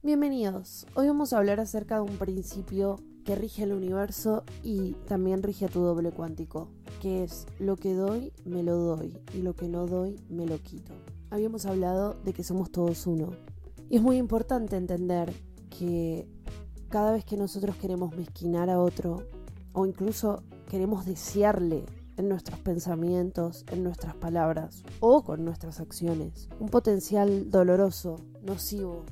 Bienvenidos. Hoy vamos a hablar acerca de un principio que rige el universo y también rige a tu doble cuántico, que es lo que doy, me lo doy, y lo que no doy, me lo quito. Habíamos hablado de que somos todos uno. Y es muy importante entender que cada vez que nosotros queremos mezquinar a otro, o incluso queremos desearle en nuestros pensamientos, en nuestras palabras o con nuestras acciones, un potencial doloroso, nocivo,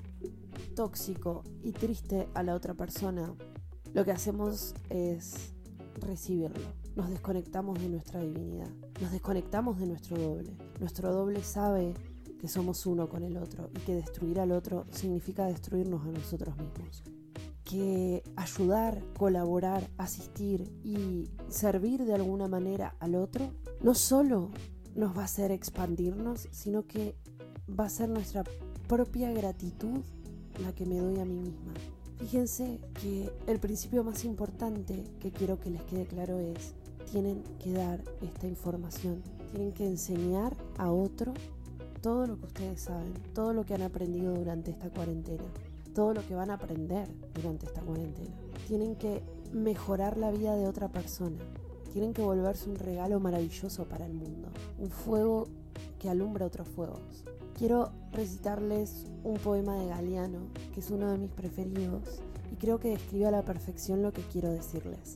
tóxico y triste a la otra persona, lo que hacemos es recibirlo. Nos desconectamos de nuestra divinidad, nos desconectamos de nuestro doble. Nuestro doble sabe que somos uno con el otro y que destruir al otro significa destruirnos a nosotros mismos. Que ayudar, colaborar, asistir y servir de alguna manera al otro no solo nos va a hacer expandirnos, sino que va a ser nuestra propia gratitud la que me doy a mí misma. Fíjense que el principio más importante que quiero que les quede claro es: tienen que dar esta información, tienen que enseñar a otro todo lo que ustedes saben, todo lo que han aprendido durante esta cuarentena, todo lo que van a aprender durante esta cuarentena. Tienen que mejorar la vida de otra persona, tienen que volverse un regalo maravilloso para el mundo, un fuego que alumbra otros fuegos. Quiero recitarles un poema de Galeano, que es uno de mis preferidos, y creo que describe a la perfección lo que quiero decirles.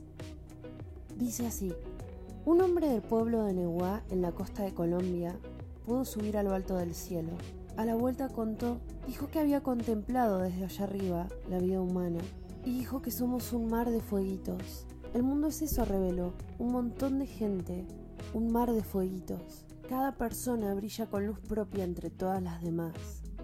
Dice así: un hombre del pueblo de Neguá, en la costa de Colombia, pudo subir a lo alto del cielo. A la vuelta contó, dijo que había contemplado desde allá arriba la vida humana, y dijo que somos un mar de fueguitos. El mundo es eso, reveló, un montón de gente, un mar de fueguitos. Cada persona brilla con luz propia entre todas las demás.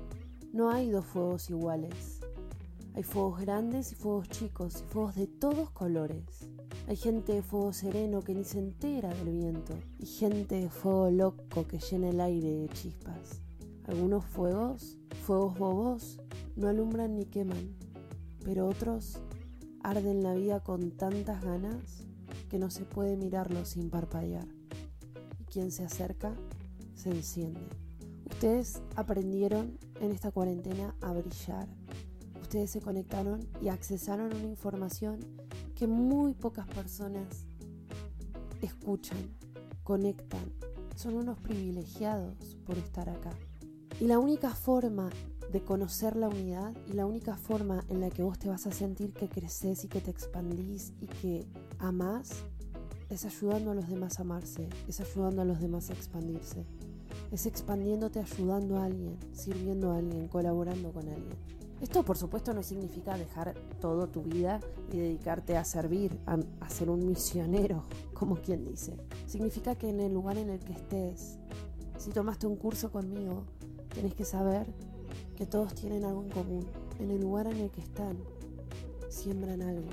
No hay dos fuegos iguales. Hay fuegos grandes y fuegos chicos y fuegos de todos colores. Hay gente de fuego sereno que ni se entera del viento y gente de fuego loco que llena el aire de chispas. Algunos fuegos bobos, no alumbran ni queman, pero otros arden la vida con tantas ganas que no se puede mirarlos sin parpadear. Quien se acerca, se enciende. Ustedes aprendieron en esta cuarentena a brillar. Ustedes se conectaron y accesaron a una información que muy pocas personas escuchan, conectan. Son unos privilegiados por estar acá. Y la única forma de conocer la unidad y la única forma en la que vos te vas a sentir que creces y que te expandís y que amás es ayudando a los demás a amarse, es ayudando a los demás a expandirse, es expandiéndote, ayudando a alguien, sirviendo a alguien, colaborando con alguien. Esto, por supuesto, no significa dejar toda tu vida y dedicarte a servir, a ser un misionero, como quien dice. Significa que en el lugar en el que estés, si tomaste un curso conmigo, tenés que saber que todos tienen algo en común. En el lugar en el que están, siembran algo,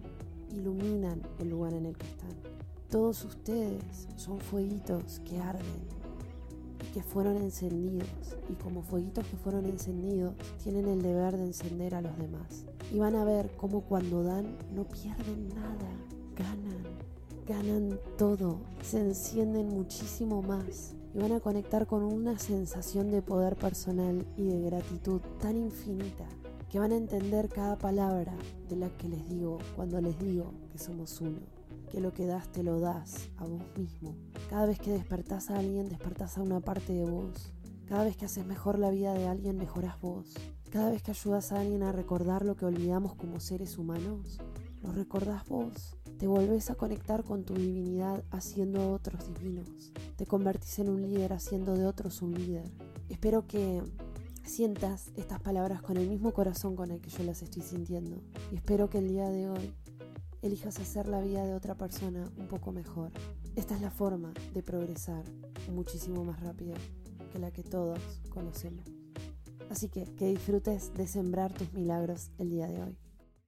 iluminan el lugar en el que están. Todos ustedes son fueguitos que arden y que fueron encendidos, y como fueguitos que fueron encendidos tienen el deber de encender a los demás. Y van a ver cómo cuando dan no pierden nada, ganan todo, se encienden muchísimo más y van a conectar con una sensación de poder personal y de gratitud tan infinita que van a entender cada palabra de la que les digo cuando les digo que somos uno. Que lo que das te lo das a vos mismo. Cada vez que despertás a alguien, despertás a una parte de vos. Cada vez que haces mejor la vida de alguien, mejorás vos. Cada vez que ayudas a alguien a recordar lo que olvidamos como seres humanos, lo recordás vos. Te volvés a conectar con tu divinidad haciendo a otros divinos. Te convertís en un líder haciendo de otros un líder. Espero que sientas estas palabras con el mismo corazón con el que yo las estoy sintiendo. Y espero que el día de hoy elijas hacer la vida de otra persona un poco mejor. Esta es la forma de progresar muchísimo más rápido que la que todos conocemos. Así que disfrutes de sembrar tus milagros el día de hoy.